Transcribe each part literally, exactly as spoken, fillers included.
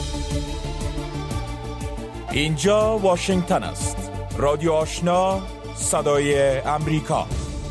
اینجا واشنگتن است. رادیو آشنا، صدای امریکا.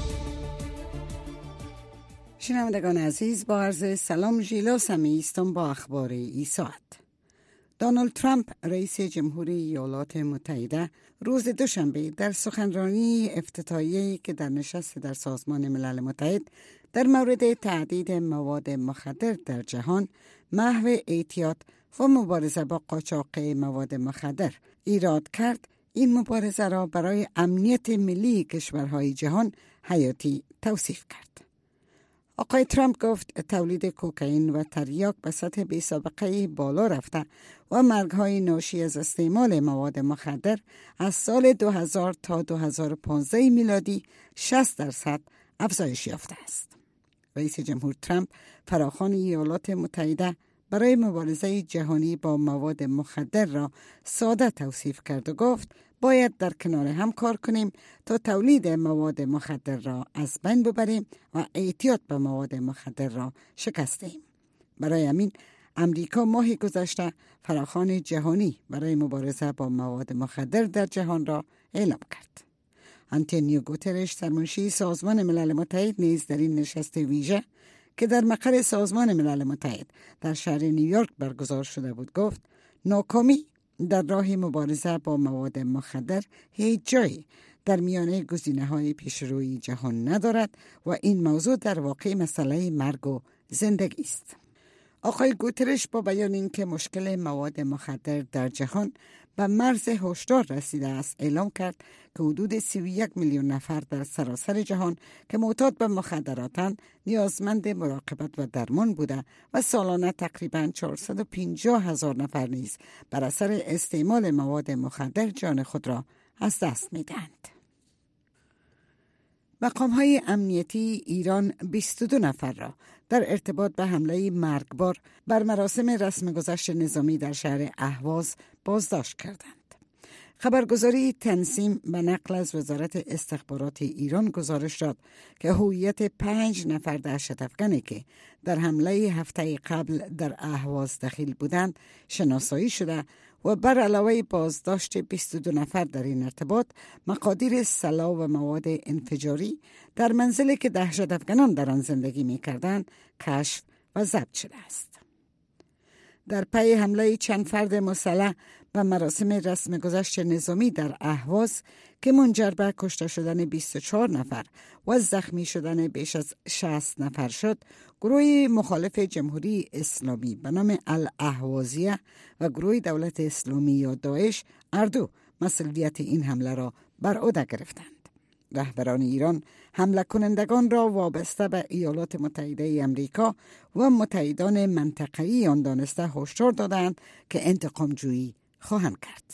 شنوندگان عزیز، با عرض سلام ژیلا سمی هستم با اخبار این ساعت. دونالد ترامپ رئیس جمهوری ایالات متحده روز دوشنبه در سخنرانی افتتاحیه‌ای که در نشست در سازمان ملل متحد در مورد تعدید مواد مخدر در جهان، محو احتیاط و مبارزه با قاچاق مواد مخدر ایراد کرد، این مبارزه را برای امنیت ملی کشورهای جهان حیاتی توصیف کرد. آقای ترامپ گفت تولید کوکائین و تریاک به سطح بی سابقه بالا رفته و مرگ‌های ناشی از استعمال مواد مخدر از سال دو هزار تا دو هزار و پانزده میلادی شصت درصد افزایش یافته است. رئیس جمهور ترامپ فراخوان ایالات متحده برای مبارزه جهانی با مواد مخدر را ساده توصیف کرد و گفت باید در کنار هم کار کنیم تا تولید مواد مخدر را از بین ببریم و احتیاط به مواد مخدر را شکست دهیم. برای همین امریکا ماه گذشته فراخوان جهانی برای مبارزه با مواد مخدر در جهان را اعلام کرد. آنتونیو گوترش سرمنشی سازمان ملل متحد نیز در این نشست ویژه که در مقر سازمان ملل متحد در شهر نیویورک برگزار شده بود گفت ناکامی در راه مبارزه با مواد مخدر هیچ جایی در میانه گزینه‌های پیشروی جهان ندارد و این موضوع در واقع مسئله مرگ و زندگی است. آقای گوترش با بیان اینکه مشکل مواد مخدر در جهان به مرز هشدار رسیده است اعلام کرد که حدود سی و یک میلیون نفر در سراسر جهان که معتاد به مخدراتند نیازمند مراقبت و درمان بوده و سالانه تقریباً چهارصد و پنجاه هزار نفر نیز بر اثر استعمال مواد مخدر جان خود را از دست می‌دهند. مقام‌های امنیتی ایران بیست و دو نفر را در ارتباط به حمله مرگبار بر مراسم رسم گذشت نظامی در شهر اهواز بازداشت کردند. خبرگزاری تنسیم به نقل از وزارت استخبارات ایران گزارش داد که هویت پنج نفر دهشت افغانی که در حمله هفته قبل در اهواز دخیل بودند شناسایی شده و بر علاوه بازداشت بیست و دو نفر در این ارتباط مقادیر سلاح و مواد انفجاری در منزلی که دهشت افغانان در آن زندگی می کردند کشف و ضبط شده است. در پی حمله چند فرد مسلح و مراسم رسم گذشت نظامی در اهواز که منجر به کشته شدن بیست و چهار نفر و زخمی شدن بیش از شصت نفر شد، گروه مخالف جمهوری اسلامی به نام الاهوازیه و گروه دولت اسلامی یا داعش اردو مسئولیت این حمله را بر عهده گرفتند. رهبران ایران حمله کنندگان را وابسته به ایالات متحده امریکا و متحدان منطقه‌ای آن دانسته هشدار دادند که انتقام جویی خواهند کرد.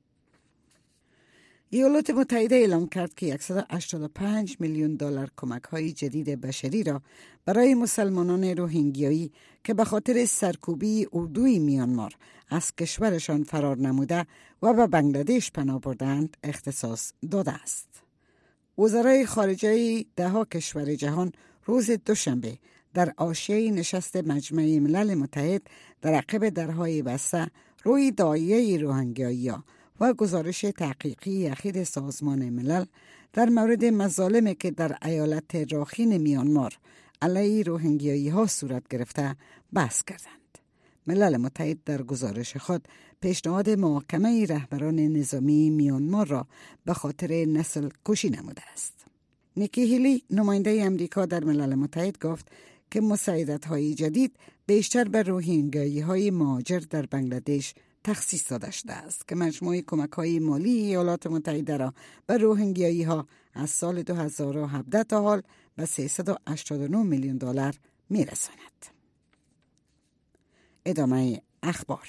ایالات متحده اعلام کرد که صد و هشتاد و پنج میلیون دلار کمک‌های جدید بشری را برای مسلمانان روهینگیایی که به خاطر سرکوبی اردوی میانمار از کشورشان فرار نموده و به بنگلادش پناه بردند اختصاص داده است. وزرای خارجه ده ها کشور جهان روز دوشنبه در حاشیه نشست مجمع ملل متحد در عقب درهای بسته روی داعیه روهینگیایی و گزارش تحقیقی اخیر سازمان ملل در مورد مظالمی که در ایالت راخین میانمار علیه روهینگیایی ها صورت گرفته بحث کردند. ملل متحد در گزارش خود پیشنهاد محاکمه رهبران نظامی میانمار را به خاطر نسل کشی نموده است. نیکی هیلی نماینده امریکا در ملل متحد گفت که مساعدت‌های جدید بیشتر به روهینگیایی‌های مهاجر در بنگلادش تخصیص داده شده است که مجموع کمک‌های مالی ایالات متحده را به روهینگیایی‌ها از سال دو هزار و هفده تا حال به سیصد و هشتاد و نه میلیون دلار می‌رساند. ادامه اخبار.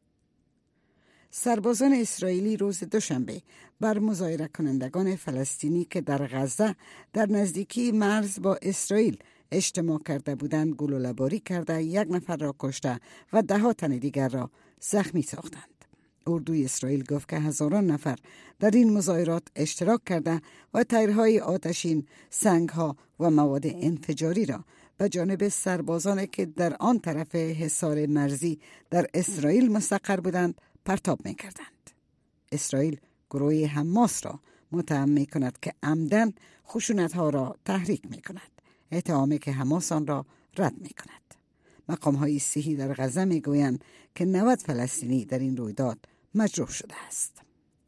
سربازان اسرائیلی روز دوشنبه بر مظاهره کنندگان فلسطینی که در غزه در نزدیکی مرز با اسرائیل اجتماع کرده بودند گلوله‌باری کرده یک نفر را کشته و ده ها تن دیگر را زخمی ساختند. اردوی اسرائیل گفت که هزاران نفر در این مظاهرات اشتراک کرده و تیرهای آتشین، سنگها و مواد انفجاری را به جانب سربازانی که در آن طرف حصار مرزی در اسرائیل مستقر بودند پرتاب می کردند. اسرائیل گروه حماس را متهم می کند که عمدن خشونت ها را تحریک می کند، اتهامی که حماس آن را رد می کند. مقام های صحی در غزه می گویند که نود فلسطینی در این رویداد مجروح شده است.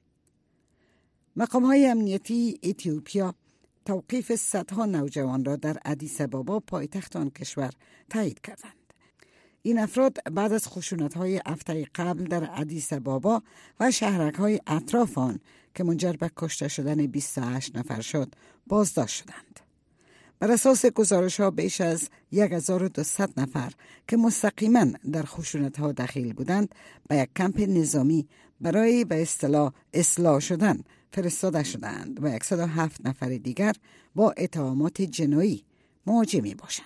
مقام های امنیتی اتیوپیا توقیف صدها نوجوان را در آدیس آبابا پایتخت آن کشور تایید کردند. این افراد بعد از خشونت‌های هفته قبل در آدیس آبابا و شهرک‌های اطراف آن که منجر به کشته شدن بیست و هشت نفر شد بازداشت شدند. بر اساس گزارش‌ها بیش از هزار و دویست نفر که مستقیما در خشونت‌ها دخیل بودند به یک کمپ نظامی برای به اصطلاح اصلاح شدن فرستاده شدند و صد و هفت نفر دیگر با اتهامات جنایی مواجه می باشند.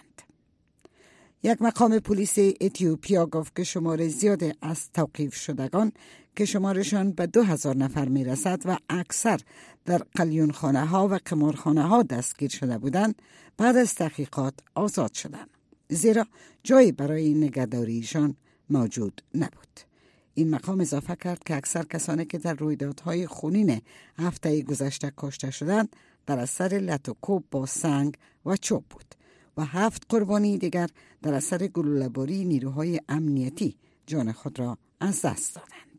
یک مقام پلیس اتیوپیا گفت که شمار زیاد از توقیف شدگان که شمارشان به دو هزار نفر می رسد و اکثر در قلیونخانه ها و قمارخانه ها دستگیر شده بودند بعد از تحقیقات آزاد شدند، زیرا جایی برای نگهداریشان موجود نبود. این مقام اضافه کرد که اکثر کسانی که در رویدادهای خونین هفته گذشته کشته شدند در اثر لط و کوب با سنگ و چوب بود و هفت قربانی دیگر در اثر گلوله‌باری نیروهای امنیتی جان خود را از دست دادند.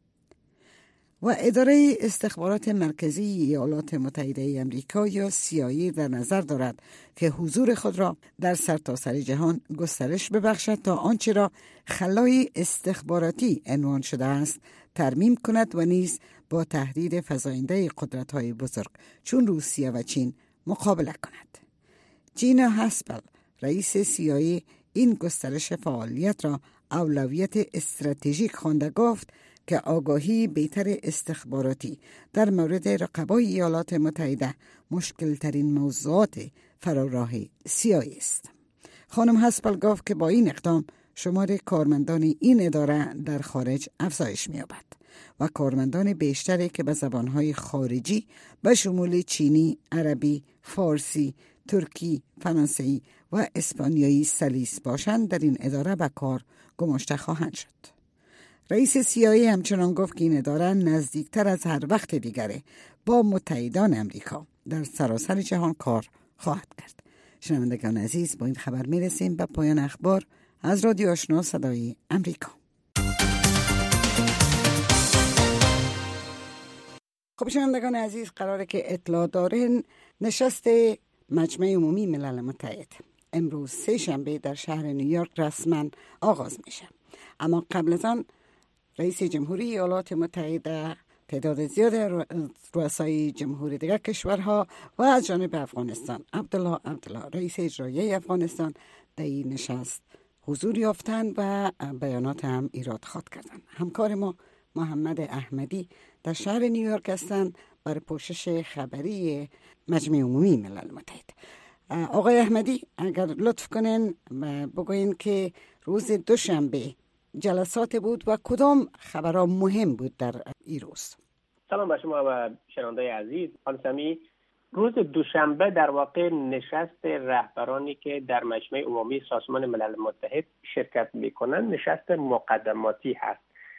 و اداره استخبارات مرکزی ایالات متحده آمریکا یا سی آی ای در نظر دارد که حضور خود را در سرتاسر جهان گسترش ببخشد تا آنچه را خلای استخباراتی عنوان شده است ترمیم کند و نیز با تهدید فزاینده قدرت‌های بزرگ چون روسیه و چین مقابله کند. جینا هاسپل رئیس سی آی ای این گسترش فعالیت را اولویت استراتژیک خوانده گفت که آگاهی بهتر استخباراتی در مورد رقبای ایالات متحده مشکل ترین موضوعات فراراه سی آی ای است. خانم هاسپل گفت که با این اقدام شمار کارمندان این اداره در خارج افزایش می‌یابد و کارمندان بیشتری که به زبانهای خارجی به شمول چینی، عربی، فارسی، ترکی، فرانسوی و اسپانیایی سلیس باشند در این اداره به کار گماشته خواهند شد. رئیس سی آی ای همچنان گفت که این اداره نزدیکتر از هر وقت دیگره با متحدان امریکا در سراسر جهان کار خواهد کرد. شنوندگان عزیز، با این خبر میرسیم به پایان اخبار از رادیو آشنا صدای امریکا. خب شنوندگان عزیز، قراره که اطلاع دارین نشست مجمع عمومی ملل متحد امروز سه شنبه در شهر نیویورک رسما آغاز میشه. اما قبل از آن رئیس جمهوری ایالات متحده، تعداد زیاد رؤسای جمهوری دیگر کشورها و از جانب افغانستان عبدالله عبدالله رئیس اجرایی افغانستان در این نشست حضور یافتند و بیانات هم ایراد خواد کردند. همکار ما محمد احمدی در شهر نیویورک هستند برای پوشش خبری مجمع عمومی ملل متحد. آقای احمدی، اگر لطف کنین بگوین که روز دوشنبه جلسات بود و کدام خبرها مهم بود در این روز؟ سلام به شما و شنوندگان عزیز. خانم سمی، روز دوشنبه در واقع نشست رهبرانی که در مجمع عمومی سازمان ملل متحد شرکت میکنند نشست مقدماتی هست،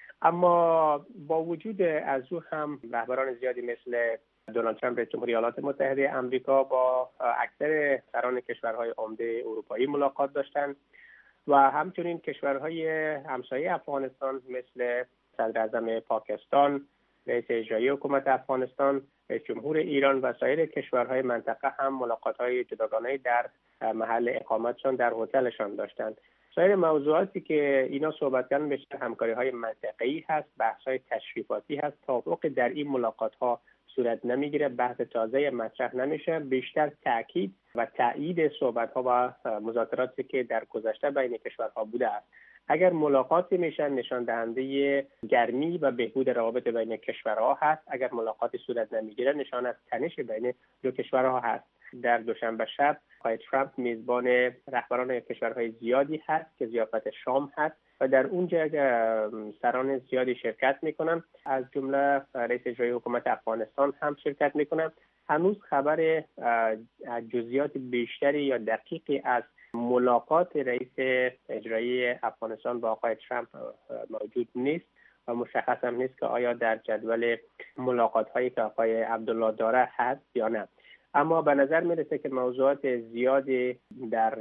اما با وجود از او هم رهبران زیادی مثل دونالد ترامپ رئیس جمهوری ایالات متحده آمریکا با اکثر سران کشورهای عمده اروپایی ملاقات داشتند و همچنین کشورهای همسایه افغانستان مثل صدر اعظم پاکستان، رئیس اجرایی حکومت افغانستان، رئیس جمهور ایران و سایر کشورهای منطقه هم ملاقات‌های جداگانه در محل اقامتشان در هتلشان داشتند. سایر موضوعاتی که اینا صحبت کردن بیشتر همکاری‌های منطقه‌ای هست، بحث‌های تشریفاتی هست. توافق در این ملاقات‌ها صورت نمیگیره، بحث تازه مطرح نمیشه، بیشتر تاکید و تایید صحبت‌ها و مذاکراتی که در گذشته بین کشورها بوده است. اگر ملاقاتی میشن نشان دهنده گرمی و بهبود روابط بین کشورها هست، اگر ملاقاتی صورت نمیگیره نشان از تنش بین دو کشورها هست. در دوشنبه شب آقای ترامپ میزبان رهبران کشورهای زیادی هست که ضیافت شام هست و در اونجا سران زیادی شرکت میکنن، از جمله رئیس اجرایی حکومت افغانستان هم شرکت میکنن. هنوز خبر جزئیات بیشتری یا دقیقی از ملاقات رئیس اجرایی افغانستان با آقای ترامپ موجود نیست و مشخص هم نیست که آیا در جدول ملاقات هایی که آقای عبدالله داره هست یا نه. اما به نظر میرسه که موضوعات زیادی در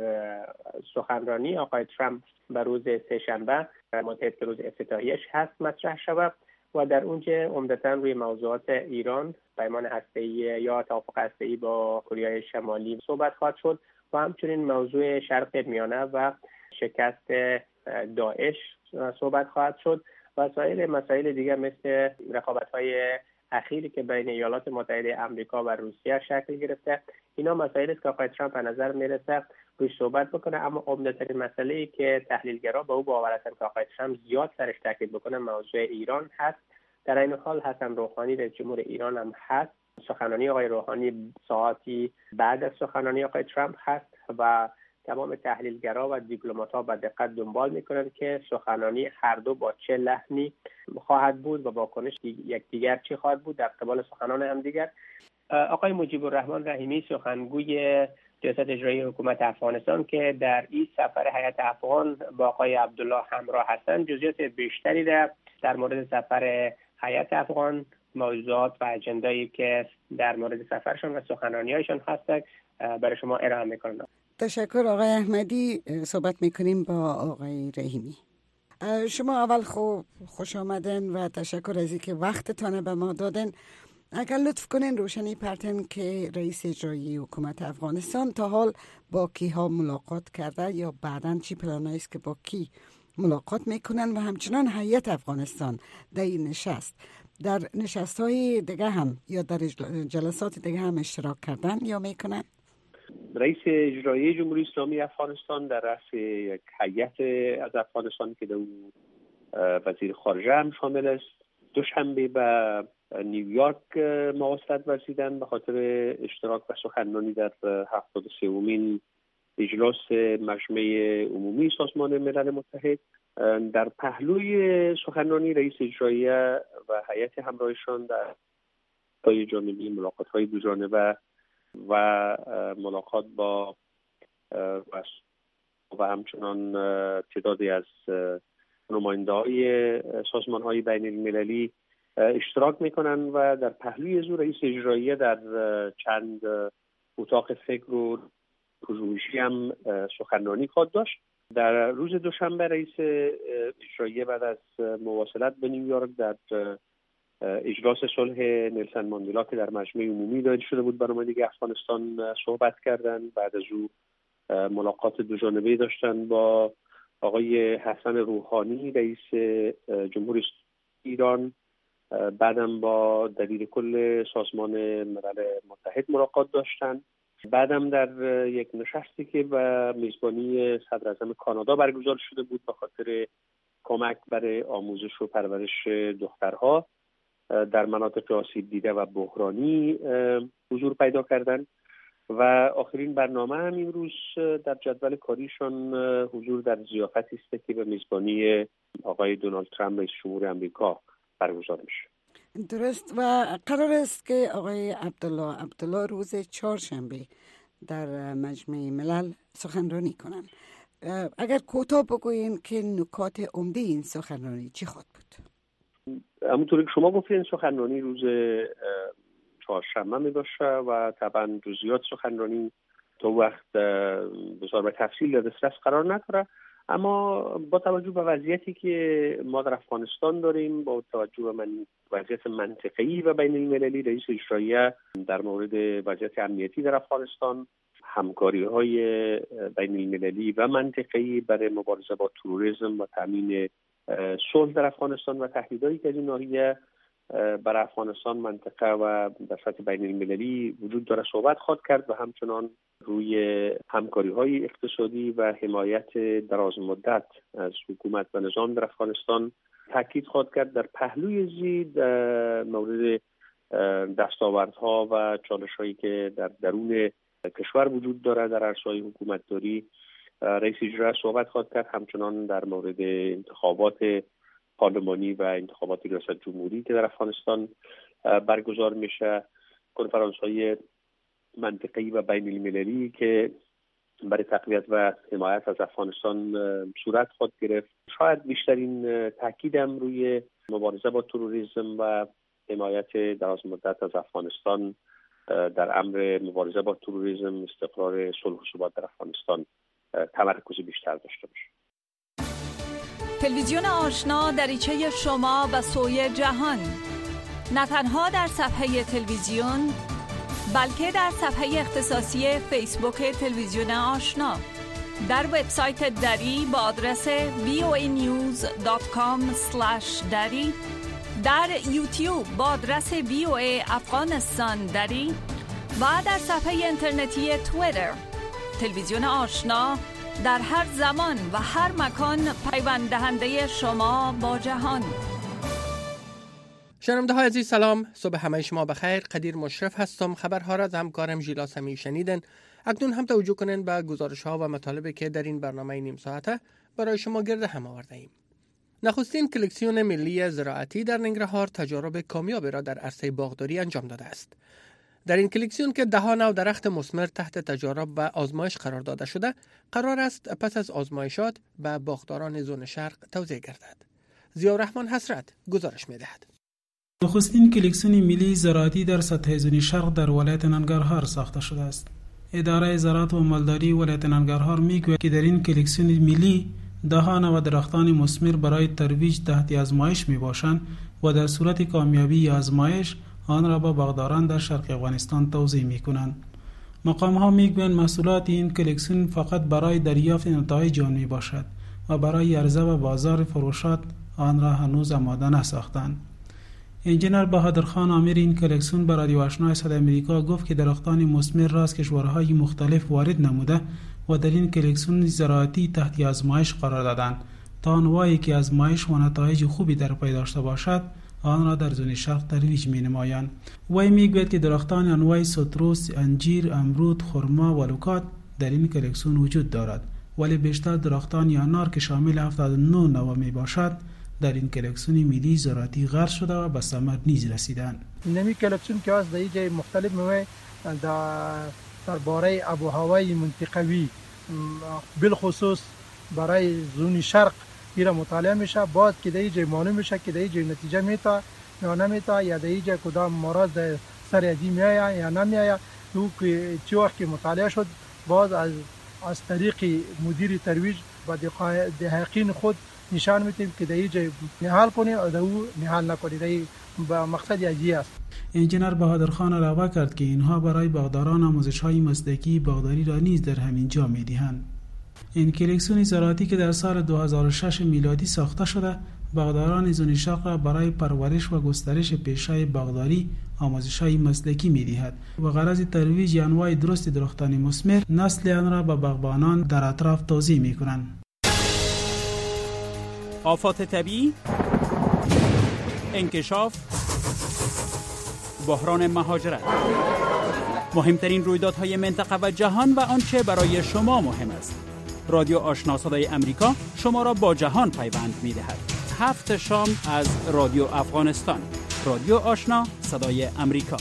سخنرانی آقای ترامپ به روز سه‌شنبه متحد که روز افتتاحیش هست مطرح شود و در اونجا عمدتاً روی موضوعات ایران، پیمان هسته‌ای یا توافق هسته‌ای با کره شمالی صحبت خواهد شد و همچنین موضوع شرق میانه و شکست داعش صحبت خواهد شد و سایر مسائل دیگر مثل رقابت‌های اخیری که بین ایالات متحده آمریکا و روسیه شکل گرفته. اینا مسائلی است که آقای ترامپ به نظر میرسه روش صحبت بکنه، اما عمده‌ترین مسئله‌ای که تحلیلگرا به او باور هستند که آقای ترامپ زیاد سرش تاکید بکنه موضوع ایران هست. در این حال حسن روحانی رئیس جمهور ایران هم هست. سخنرانی آقای روحانی ساعتی بعد از سخنرانی آقای ترامپ هست و تمام تحلیلگرا و دیپلمات‌ها با دقت دنبال می‌کنند که سخنرانی هر دو با چه لحنی خواهد بود و واکنش یکدیگر چی خواهد بود در قبال سخنان هم دیگر. آقای مجیب الرحمن رحیمی سخنگوی ریاست اجرایی حکومت افغانستان که در این سفر هیئت افغان با آقای عبدالله همراه هستند جزئیات بیشتری را در مورد سفر هیئت افغان، موضوعات و اجندایی که در مورد سفرشان و سخنرانی‌هایشان هست برای شما ارائه می‌کنم. تشکر آقای احمدی. صحبت میکنیم با آقای رحیمی. شما اول خوب خوش آمدن و تشکر از اینکه وقتتان به ما دادن. اگر لطف کنین روشنی پرتن که رئیس اجرایی حکومت افغانستان تا حال با کی ها ملاقات کرده یا بعداً چی پلانایی است که با کی ملاقات میکنن و همچنان هیئت افغانستان در این نشست در نشست های دیگه هم یا در جلسات دیگه هم اشتراک کردن یا میکنن؟ رئیس اجرایی جمهوری اسلامی افغانستان در رأس یک هیئت از افغانستان که در وزیر خارجه هم شامل است دوشنبه به نیویورک مواصلت ورزیدن به خاطر اشتراک و سخنرانی در هفتاد و سومین اجلاس مجمع عمومی سازمان ملل متحد. در پهلوی سخنرانی رئیس اجرایی و هیئت همراهشان در پای جانبی ملاقات‌های دو جانبه و ملاقات با و همچنان تعدادی از نماینده‌های سازمان‌های بین المللی اشتراک میکنن و در پهلوی از رئیس اجرایی در چند اتاق فکر و پژوهشی هم سخنرانی خواهد داشت. در روز دوشنبه رئیس اجرایی بعد از مواصلت به نیویورک در اجلاس صلح نلسون ماندلا که در مجمع عمومی داده شده بود به نمایندگی افغانستان صحبت کردن. بعد از او ملاقات دو جانبه داشتن با آقای حسن روحانی رئیس جمهوری ایران. بعدم با دبیر کل سازمان ملل متحد ملاقات داشتن. بعدم در یک نشستی که به میزبانی صدر اعظم کانادا برگزار شده بود به خاطر کمک برای آموزش و پرورش دخترها در مناطق آسیب دیده و بحرانی حضور پیدا کردن و آخرین برنامه هم امروز در جدول کاریشان حضور در ضیافتی است که به میزبانی آقای دونالد ترامپ رئیس جمهور آمریکا برگزار میشه. درست. و قرار است که آقای عبدالله عبدالله روز چهارشنبه در مجمع ملل سخنرانی کنند. اگر کوتاه بگویین که نکات عمده این سخنرانی چی خواهد بود؟ همونطوری که شما گفتین سخنرانی روز چهارشنبه می باشه و طبعا جزئیات سخنرانی تا وقت بسیار به تفصیل در دسترس قرار نداره، اما با توجه به وضعیتی که ما در افغانستان داریم، با توجه به من وضعیت منطقه‌ای و بین المللی، رئیس اجرایی در مورد وضعیت امنیتی در افغانستان، همکاری‌های بین المللی و منطقه‌ای برای مبارزه با تروریسم و تامین صلح در افغانستان و تهدیدهایی که از این ناحیه برای افغانستان، منطقه و در سطح بین المللی وجود داره صحبت خواهد کرد و همچنان روی همکاری‌های اقتصادی و حمایت دراز مدت از حکومت و نظام در افغانستان تاکید خواهد کرد. در پهلوی زید مورد دستاوردها و چالش‌هایی که در درون کشور وجود داره در عرصه‌های حکومتداری رئیس اجرایی صحبت خواهد کرد. همچنان در مورد انتخابات پارلمانی و انتخابات ریاست جمهوری که در افغانستان برگزار میشه، کنفرانس‌های منطقه‌ای و بین المللی که برای تقویت و حمایت از افغانستان صورت خود گرفت. شاید بیشترین تاکیدم روی مبارزه با تروریسم و حمایت دراز مدت از افغانستان در امر مبارزه با تروریسم، استقرار صلح و ثبات در افغانستان تمرکز بیشتر داشته باشه. تلویزیون آشنا دریچه شما و سوی جهان، نه تنها در صفحه تلویزیون بلکه در صفحه اختصاصی فیسبوک تلویزیون آشنا، در وبسایت دری با آدرس وی او ای نیوز دات کام اسلش دری، در یوتیوب با آدرس وی او ای افغانستان دری و در صفحه اینترنتی توییتر. تلویزیون آشنا در هر زمان و هر مکان پیوند دهنده شما با جهان. شنونده های عزیز سلام، صبح همه شما بخیر. قدیر مشرف هستم. خبرها را از همکارم ژیلا سمی شنیدن. اکنون هم توجه کنین به گزارش ها و مطالبی که در این برنامه نیم ساعته برای شما گرد هم آورده ایم. نخستین کلکسیون ملی زراعتی در ننگرهار تجارب کامیابی را در عرصه باغداری انجام داده است. در این کلکسیون که ده ها نوع درخت مثمر تحت تجارب و آزمایش قرار داده شده، قرار است پس از آزمایشات به باغداران زون شرق توزیع گردد. ضیاءالرحمن حسرت گزارش می‌دهد. نخستین کلکسیون ملی زراعتی در سطح زون شرق در ولایت ننگرهار ساخته شده است. اداره زراعت و مالداری ولایت ننگرهار میگوید که در این کلکسیون ملی ده ها نوع درختان مثمر برای ترویج تحت آزمایش میباشند و در صورت کامیابی آزمایش آن را با باغداران در شرق افغانستان توزیع میکنند. مقام ها میگویند محصولات این کلکسیون فقط برای دریافت نتایج آن میباشد و برای عرضه و بازار فروشات آن را هنوز آماده نساختند. انجینر بهادرخان امیر این کلکسیون بر رادیو آشنا صدای امریکا گفت که درختان مثمر را از کشورهای مختلف وارد نموده و در این کلکسیون زراعتی تحت آزمایش قرار دادند تا انواعی که آزمایش و نتایج خوبی در پی داشته باشد آن را در زون شرق ترویج می نمایند. وی میگوید که درختان انواع سیتروس، انجیر، امرود، خرما و لوکات در این کلکسیون وجود دارد، ولی بیشتر درختان انار که شامل هفتاد و نه نوع می باشد در این کلکسیون ملی زراعتی غرس شده و به ثمر نیز رسیدند. نمی کلکسیون که از در جای مختلف میوه در باره آب و هوای منطقوی بالخصوص برای زون شرق ایرا مطالعه میشه، بعد که در اینجا معلوم میشه که در اینجا نتیجه میتا یا نمیتا، یا در اینجا کدام مرض سر ادی میآید یا نمیآید. او که چه وقت که مطالعه شد بعد از از طریق مدیر ترویج با دقایق خود نشان میتیم که در اینجا نهال کنیم و در او نهال نکنیم. در این با مقصد یجی است. انجینر بهادرخان علاوه کرد که اینها برای باغداران آموزش‌های مسلکی باغداری را نیز در همین جا می‌دهند. این کلکسیون زراعتی که در سال دو هزار و شش میلادی ساخته شده، باغداران زون شرق را برای پرورش و گسترش پیشه باغداری آموزش‌های مسلکی می‌دهد و غرض ترویج انواع درست درختان مثمر نسل آن را به باغبانان در اطراف توزیع می‌کنند. آفات طبیعی، انکشاف، بحران مهاجرت، مهمترین رویدادهای منطقه و جهان و آنچه برای شما مهم است. رادیو آشنا صدای امریکا شما را با جهان پیوند می‌دهد. هفت شام از رادیو افغانستان. رادیو آشنا صدای امریکا.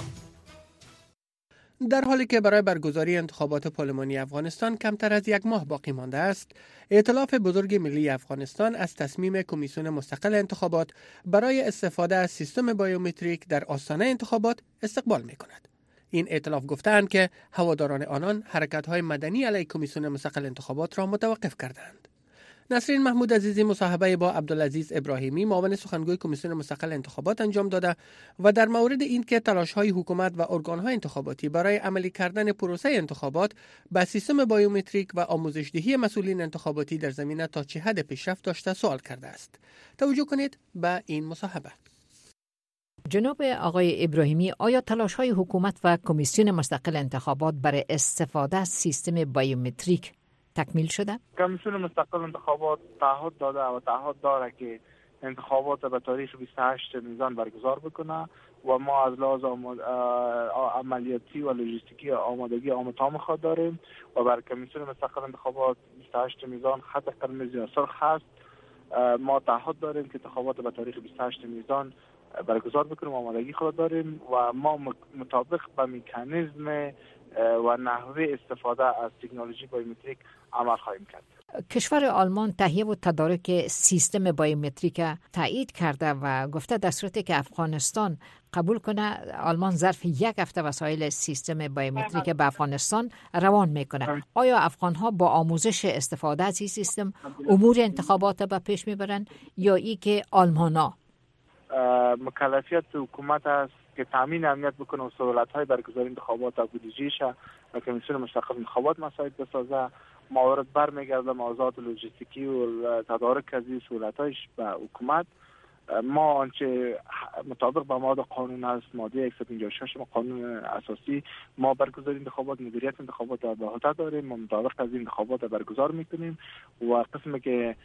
در حالی که برای برگزاری انتخابات پارلمانی افغانستان کمتر از یک ماه باقی مانده است، ائتلاف بزرگ ملی افغانستان از تصمیم کمیسیون مستقل انتخابات برای استفاده از سیستم بایومتریک در آستانه انتخابات استقبال می‌کند. این ائتلاف گفتند که هواداران آنان حرکت‌های مدنی علیه کمیسیون مستقل انتخابات را متوقف کردند. نسرین محمود عزیزی مصاحبه با عبدالعزیز ابراهیمی معاون سخنگوی کمیسیون مستقل انتخابات انجام داده و در مورد اینکه تلاش‌های حکومت و ارگان‌های انتخاباتی برای عملی کردن پروسه انتخابات با سیستم بایومتریک و آموزش‌دهی مسئولین انتخاباتی در زمینه تا چه حد پیشرفت داشته سوال کرده است. توجه کنید به این مصاحبه. جناب آقای ابراهیمی، آیا تلاش‌های حکومت و کمیسیون مستقل انتخابات برای استفاده از سیستم بایومتریک تکمیل شده؟ کمیسیون مستقل انتخابات تعهد داده و تعهد داره که انتخابات به تاریخ بیست و هشت میزان برگزار بکنه و ما از لحاظ عملیاتی و لوجستیکی آمادگی آمتام خود داریم و برای کمیسیون مستقل انتخابات بیست و هشت میزان خط قرمز یا سرخ هست. ما تعهد داریم که انتخابات به تاریخ بیست و هشت میزان برگزار بکنیم، آمادگی خود داریم و ما مطابق به مکانیزم و نحوه استفاده از تکنولوژی بایومتریک عمل خواهیم کرد. کشور آلمان تهیه و تدارک سیستم بایومتریک تایید کرده و گفته در صورتی که افغانستان قبول کنه آلمان ظرف یک هفته وسایل سیستم بایومتریک به افغانستان روان میکنه. آیا افغان ها با آموزش استفاده از این سیستم امور انتخابات به پیش میبرن یا ای که آلمان ها؟ مکلفیت حکومت است که تامین امنیت بکنه و سهولت های برگزاری انتخابات و بودجه‌اش و کمیسیون مستقل انتخابات مساعد بسازه. موارد برمیگرده موضوعات لوجستیکی و تدارک از این سهولت‌هایش به حکومت. ما آنچه مطابق با ماده قانون است، ماده صد و پنجاه و شش قانون اساسی، ما برگزاری انتخابات، مدیریت انتخابات را به عهده داریم. ما مطابق از این انتخابات را برگزار میکنیم و قسمی که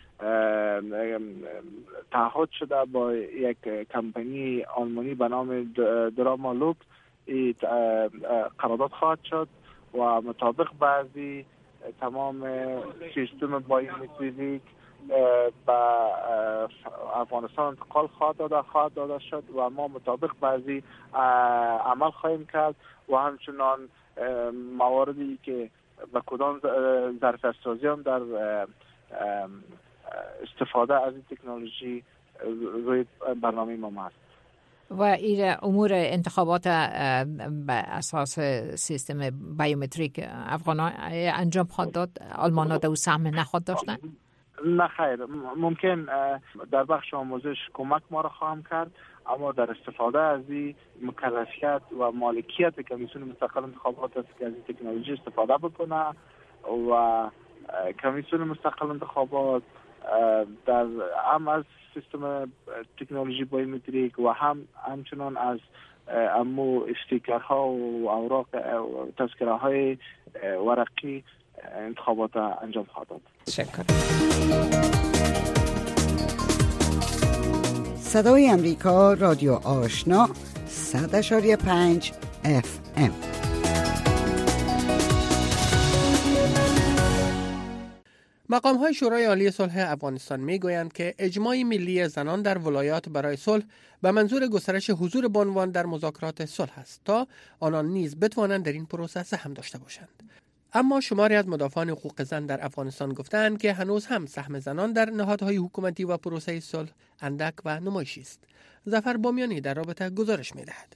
تعهد شده با یک کمپانی آلمانی به نام دراما لوب قرارداد خواهد شد و مطابق بعضی تمام سیستم بایومتریک به افغانستان انتقال خواهد داده خواهد داده شد و ما مطابق بعضی عمل خواهیم کرد و همچنان مواردی که به کدام ظرف سازی هم در استفاده از این تکنولوژی روی برنامه ما هست. و این امور انتخابات به اساس سیستم بایومتریک افغان ها انجام خواهد داد؟ آلمان ها در سهم نخواهد داشتن؟ نه خیر، ممکن در بخش آموزش کمک ما را خواهم کرد، اما در استفاده از این مکلفیت و مالکیت کمیسیون مستقل انتخابات است که از این تکنولوژی استفاده بکنه و کمیسیون مستقل انتخابات در هم از سیستم تکنولوژی بایومتریک و هم همچنان از امو استیکرها و اوراق تذکره های ورقی انتخابات انجام خواهد داد. شکر. صدای امریکا، رادیو آشنا، صد اشاری پنج اف ام. مقام‌های شورای عالی صلح افغانستان می‌گویند که اجماع ملی زنان در ولایات برای صلح به منظور گسترش حضور بانوان در مذاکرات صلح است تا آنان نیز بتوانند در این پروسه سهم داشته باشند. اما شماری از مدافعان حقوق زن در افغانستان گفتند که هنوز هم سهم زنان در نهادهای حکومتی و پروسه صلح اندک و نمایشی است. ظفر بامیانی در رابطه گزارش می‌دهد.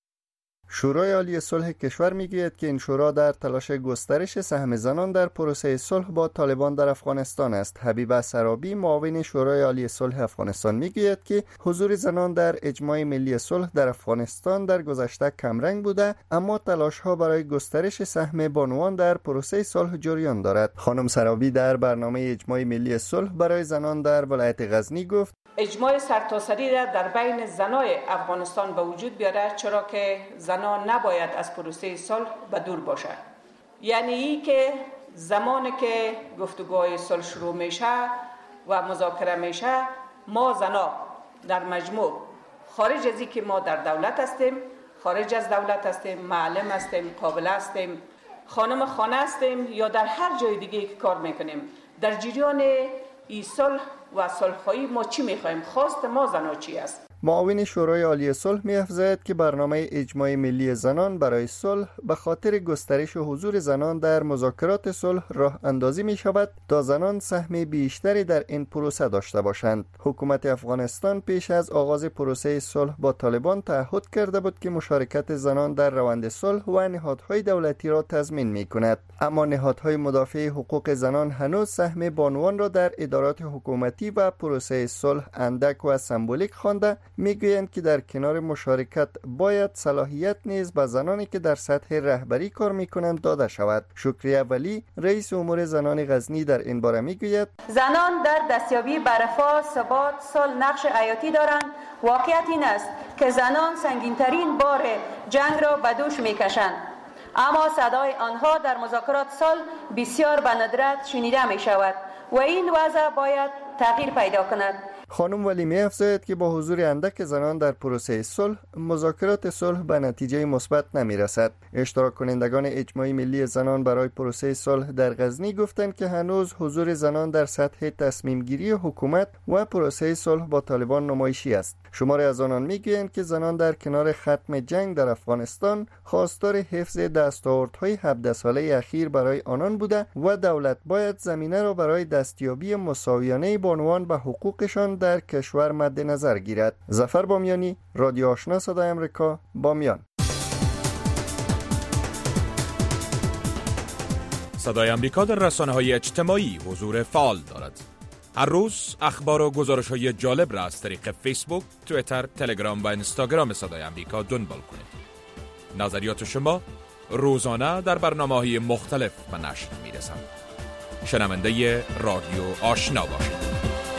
شورای عالی صلح کشور میگوید که این شورا در تلاش گسترش سهم زنان در پروسه صلح با طالبان در افغانستان است. حبیبه سرابی، معاون شورای عالی صلح افغانستان، میگوید که حضور زنان در اجماع ملی صلح در افغانستان در گذشته کمرنگ بوده، اما تلاش ها برای گسترش سهم بانوان در پروسه صلح جریان دارد. خانم سرابی در برنامه اجماع ملی صلح برای زنان در ولایت غزنی گفت: اجماع سرتاسری را در بین زنای افغانستان به وجود بیاره، چرا که زنان نباید از پروسه صلح به دور باشند. یعنی ای که زمانی که گفتگوهای صلح شروع میشه و مذاکره میشه، ما زنا در مجموع خارج از این که ما در دولت هستیم، خارج از دولت هستیم، معلم هستیم، قابل هستیم، خانم خانه هستیم یا در هر جای دیگه که کار میکنیم، در جریان ای صلح و صلح‌خواهی ما چی می‌خوایم؟ خواست ما زن‌ها چی است؟ معاون شورای عالی صلح می‌افزاید که برنامه اجماع ملی زنان برای صلح به خاطر گسترش حضور زنان در مذاکرات صلح راه اندازی می‌شود تا زنان سهم بیشتری در این پروسه داشته باشند. حکومت افغانستان پیش از آغاز پروسه صلح با طالبان تعهد کرده بود که مشارکت زنان در روند صلح و نهادهای دولتی را تضمین می‌کند، اما نهادهای مدافع حقوق زنان هنوز سهم بانوان را در ادارات حکومتی و پروسه صلح اندک و سمبولیک خوانده. میگویند که در کنار مشارکت باید صلاحیت نیز به زنانی که در سطح رهبری کار میکنند داده شود. شکریه ولی، رئیس امور زنان غزنی، در این باره میگوید: زنان در دستیابی به رفاه، ثبات، صلح نقش حیاتی دارند. واقعیت این است که زنان سنگین‌ترین بار جنگ را به دوش میکشند، اما صدای آنها در مذاکرات صلح بسیار به ندرت شنیده می شود و این وضع باید تغییر پیدا کند. خانم ولی می‌افزاید که با حضور اندک زنان در پروسه صلح، مذاکرات صلح به نتیجه مثبت نمی‌رسد. اشتراک کنندگان اجماع ملی زنان برای پروسه صلح در غزنی گفتند که هنوز حضور زنان در سطح تصمیم گیری حکومت و پروسه صلح با طالبان نمایشی است. شماری از آنان میگویند که زنان در کنار ختم جنگ در افغانستان خواستار حفظ دستاوردهای هفده ساله اخیر برای آنان بوده و دولت باید زمینه را برای دستیابی مساویانه بانوان به حقوقشان در کشور مد نظر گیرد. ظفر بامیانی، رادیو آشنا صدای آمریکا، بامیان. صدای آمریکا در رسانه‌های اجتماعی حضور فعال دارد. هر روز اخبار و گزارش‌های جالب را از طریق فیسبوک، توییتر، تلگرام و اینستاگرام صدای آمریکا دنبال کنید. نظریات شما روزانه در برنامه‌های مختلف به نشر می‌رسند. شنونده رادیو آشنا باشید.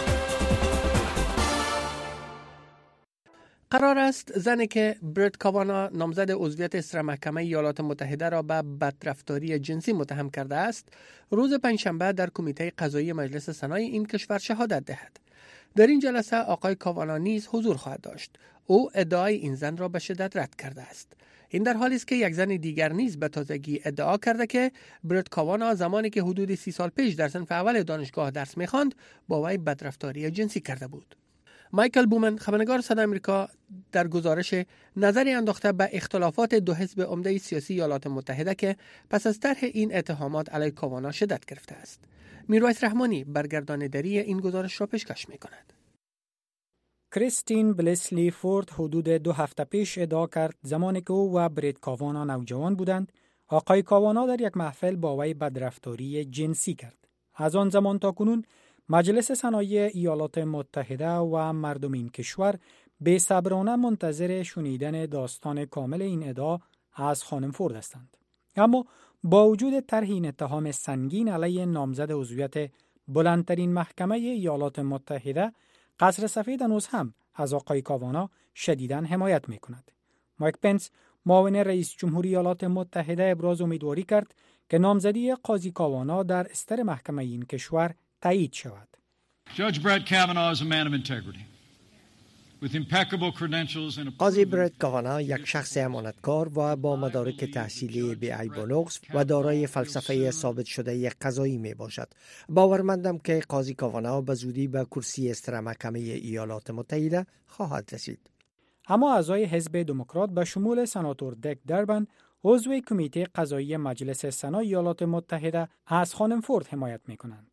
قرار است زنی که برت کاوانا نامزد عضویت استر محکمه ایالات متحده را به بدرفتاری جنسی متهم کرده است، روز پنجشنبه در کمیته قضایی مجلس سنای این کشور شهادت دهد. در این جلسه آقای کاوانا نیز حضور خواهد داشت. او ادعای این زن را به شدت رد کرده است. این در حالی است که یک زن دیگر نیز به تازگی ادعا کرده که برت کاوانا زمانی که حدود سی سال پیش در صنف اول دانشگاه درس می‌خواند با وی بدرفتاری جنسی کرده بود. مایکل بومن، خبرنگار صدای آمریکا، در گزارش نظری انداخته به اختلافات دو حزب عمده سیاسی ایالات متحده که پس از طرح این اتهامات علیه کاوانا شدت گرفته است. میرویس رحمانی برگرداندری این گزارش را پیشکش می‌کند. کریستین بلیسلی فورد حدود دو هفته پیش ادعا کرد زمانی که او و برت کاوانا نوجوان بودند، آقای کاوانا در یک محفل با وی بدرفتاری جنسی کرد. از آن زمان تا کنون مجلس سنای ایالات متحده و مردم این کشور بی‌صبرانه منتظر شنیدن داستان کامل این ادعا از خانم فورد هستند. اما با وجود طرح این اتهام سنگین علیه نامزد عضویت بلندترین محکمه ایالات متحده، قصر سفید هنوز هم از آقای کاوانا شدیداً حمایت می‌کند. مایک پنس، معاون رئیس جمهوری ایالات متحده، ابراز امیدواری کرد که نامزدی قاضی کاوانا در استر محکمه این کشور تایید شود. قاضی برت کاوانا یک شخص امانتکار و با مدارک تحصیلی بی عیب و نقص و دارای فلسفه ثابت شده قضایی می باشد. باورمندم که قاضی کاوانا به زودی به کرسی استر محکمه ایالات متحده خواهد رسید. اما اعضای حزب دموکرات به شمول سناتور دک دربن، عضو کمیته قضایی مجلس سنا ایالات متحده، از خانم فورد حمایت می کنند.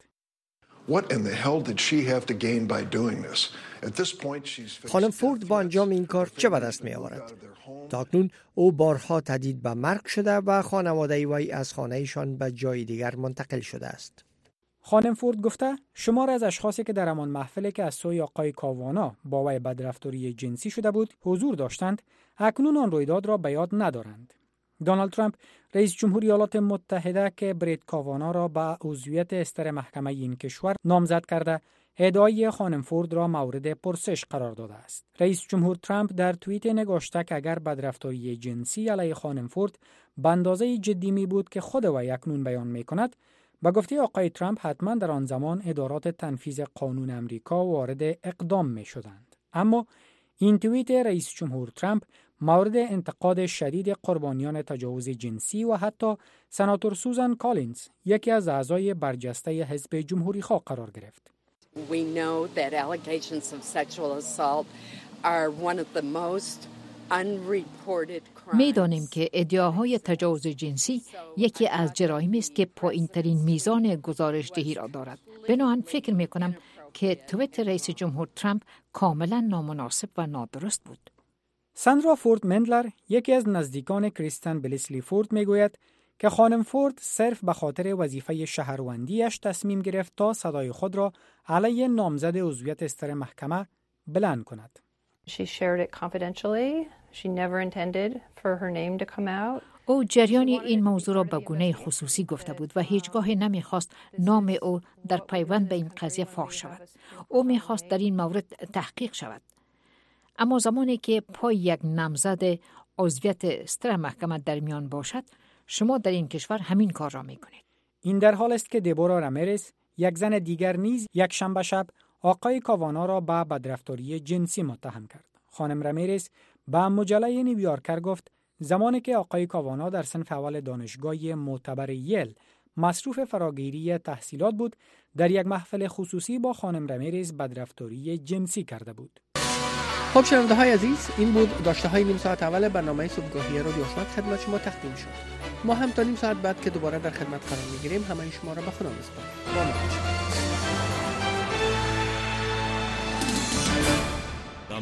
خانم فورد با انجام این کار چه به دست می آورد؟ تاکنون او بارها تهدید به مرگ شده و خانواده وی از خانه‌شان به جای دیگر منتقل شده است. خانم فورد گفته شمار از اشخاصی که در همان محفلی که از سوی آقای کاوانا با وی بدرفتاری جنسی شده بود حضور داشتند، اکنون آن رویداد را به یاد ندارند. دونالد ترامپ، رئیس جمهوری ایالات متحده که برت کاوانا را به عضویت استر محکمه این کشور نامزد کرده، ادعای خانم فورد را مورد پرسش قرار داده است. رئیس جمهور ترامپ در توییت نگاشته که اگر بدرفتاری جنسی علیه خانم فورد به اندازه جدی می بود که خود وی اکنون بیان می کند، با گفته آقای ترامپ حتما در آن زمان ادارات تنفیذ قانون امریکا وارد اقدام می شدند. اما این توییت رئیس جمهور ترامپ مورد انتقاد شدید قربانیان تجاوز جنسی و حتی سناتور سوزان کالینز، یکی از اعضای برجسته حزب جمهوری خواه قرار گرفت. We know that allegations of sexual assault are one of the most unreported crimes. می‌دانیم که ادعاهای تجاوز جنسی یکی از جرائمی است که پایین‌ترین میزان گزارش‌دهی را دارد. بنابراین فکر می‌کنم که توییت رئیس جمهور ترامپ کاملا نامناسب و نادرست بود. ساندرا فورد مندلر، یکی از نزدیکان کریستین بلیسلی فورد، میگوید که خانم فورد صرف به خاطر وظیفه شهروندیش تصمیم گرفت تا صدای خود را علیه نامزد عضویت استر محکمه بلند کند. She shared it confidentially. She never intended for her name to come out. او جریان این موضوع را به گونه خصوصی گفته بود و هیچگاه نمیخواست نام او در پیوند به این قضیه فاش شود. او میخواست در این مورد تحقیق شود. اما زمانی که پای یک نامزد عضویت استر محکمه در میان باشد، شما در این کشور همین کار را میکنید. این در حال است که دبورا رامیرز، یک زن دیگر نیز یک شنبه شب آقای کاوانا را به بدرفتاری جنسی متهم کرد. خانم رامیرز به مجله نیویورکر گفت زمانی که آقای کاوانا در صنف اول دانشگاه معتبر یل مصروف فراگیری تحصیلات بود، در یک محفل خصوصی با خانم رامیرز بدرفتاری جنسی کرده بود. خب شنونده های عزیز، این بود داشته های نیم ساعت اول برنامه صبحگاهی رادیو آشنا خدمت شما تقدیم شد. ما هم تا نیم ساعت بعد که دوباره در خدمت قرار میگیریم همه شما را به خدا میسپاریم.